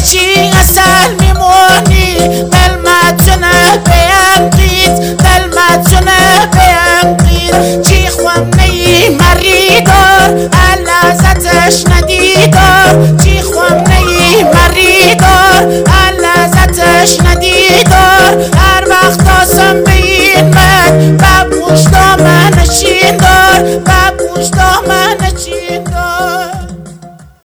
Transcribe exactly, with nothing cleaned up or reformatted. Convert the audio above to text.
چی اصل میمونی قلمتونه بینقید قلمتونه بینقید چی خونه مریدار علازتش ندیدار چی خونه مریدار علازتش ندیدار